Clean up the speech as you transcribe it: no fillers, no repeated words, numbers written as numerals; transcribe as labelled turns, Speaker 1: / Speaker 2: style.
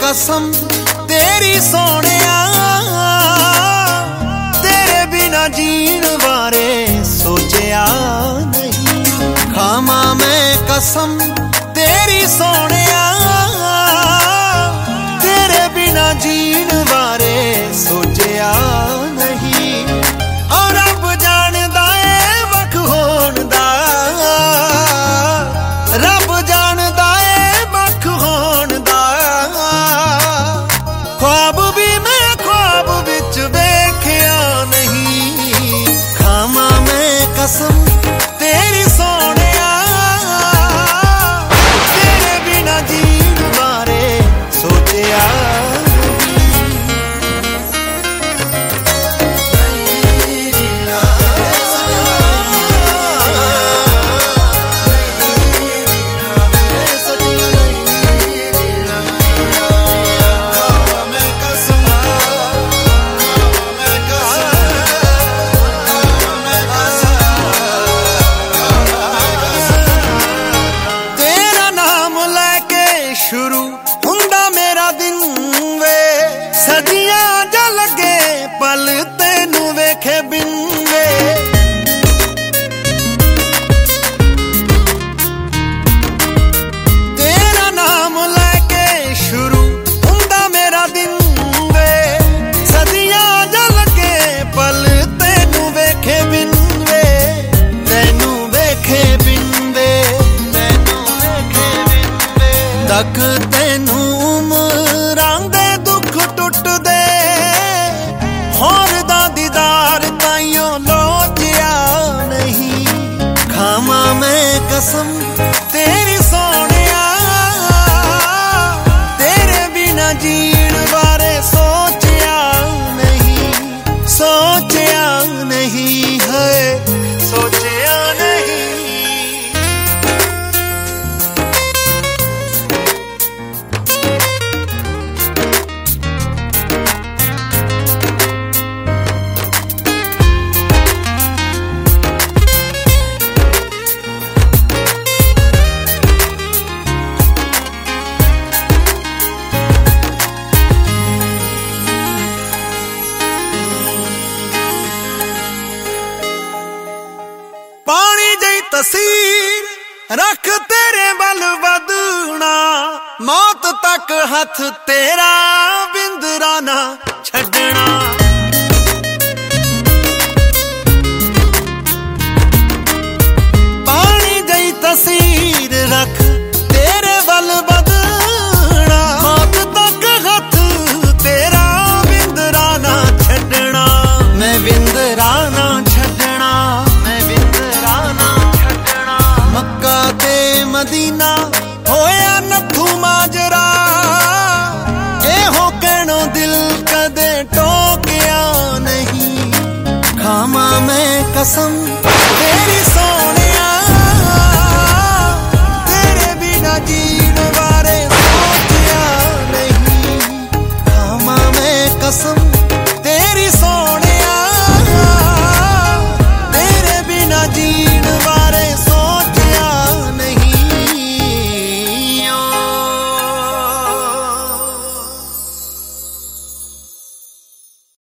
Speaker 1: कसम तेरी सोनिया, तेरे बिना जीण बारे सोचिया नहीं। खावा मैं कसम तेरी सोनिया, तेरे बिना जीण बारे सोचिया नहीं। और रब जानदा है वख होण दा, रब जानदा है वख होण दा। ख्वाब भी मैं ख्वाब विच वेखिया नहीं। खावा मैं कसम तेरी सोनिया, तेरे बिना जीण बारे सोचिया। शुरू हुंदा मेरा दिन वे, सदियां जा लगे पल तेनू वेखे बिन वे। तेरा नाम लैके शुरू हुंदा मेरा दिन वे, सदियां जा लगे पल तेनू वेखे बिन वे। तेनू वेखे बिन वे, तेनू वेखे बिन वे। तक तेनू उमरां दे दुख टुटदे, होर दा दीदार ताइयों लोचिया नहीं। खावा मैं कसम तेरी सोनिया, तेरे बिना जीण बारे सोचिया नहीं। सोचिया नहीं है, सोचिया नहीं। पानी जई तसीर रख तेरे बल बदना, मौत तक हथ तेरा बिंदरा ना छड़ना। पानी जई तसीर रख तेरे बल बदना, मौत तक हथ तेरा बिंदरा ना छड़ना। मैं बिंदरा ना छड़ना, मैं बिंदरा ना छड़ना। मक्का ते मदीना होया नथू माजरा, एहो कहनो दिल कदे टोकिया नहीं। खावा मैं कसम तेरी सोने